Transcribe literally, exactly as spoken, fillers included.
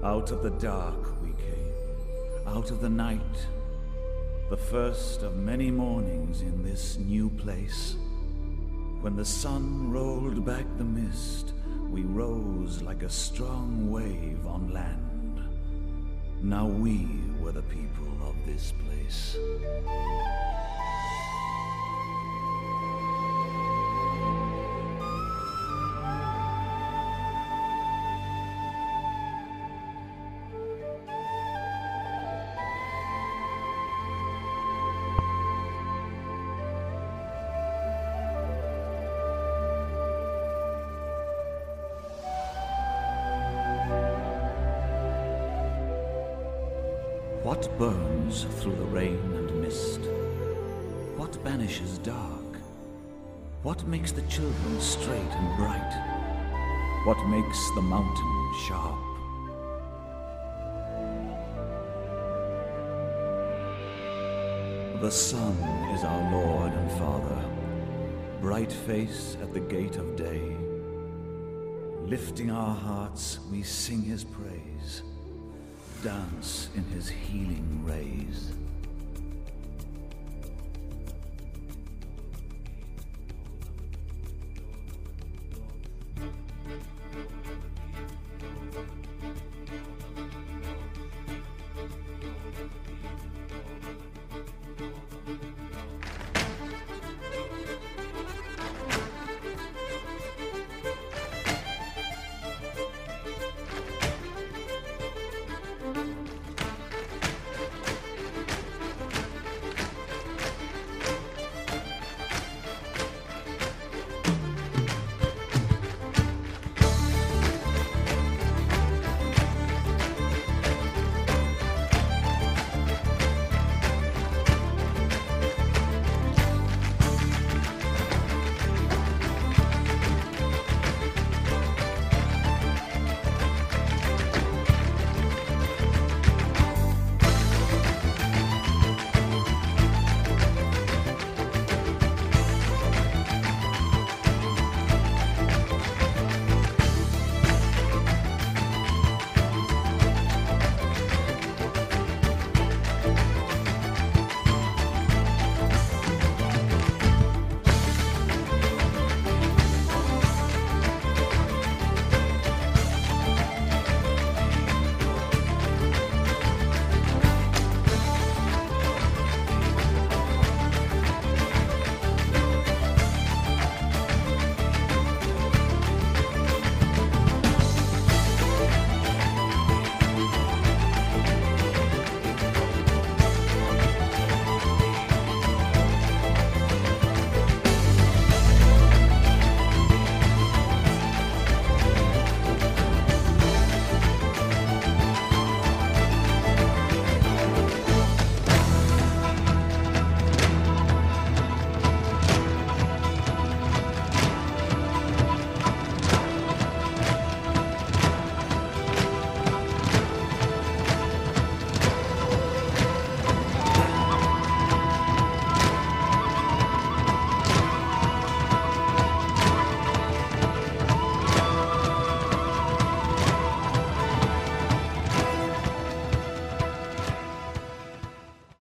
Out of the dark we came, out of the night, the first of many mornings in this new place. When the sun rolled back the mist, we rose like a strong wave on land. Now we were the people of this place. What burns through the rain and mist? What banishes dark? What makes the children straight and bright? What makes the mountain sharp? The sun is our Lord and Father, bright face at the gate of day. Lifting our hearts, we sing his praise, dance in his healing rays.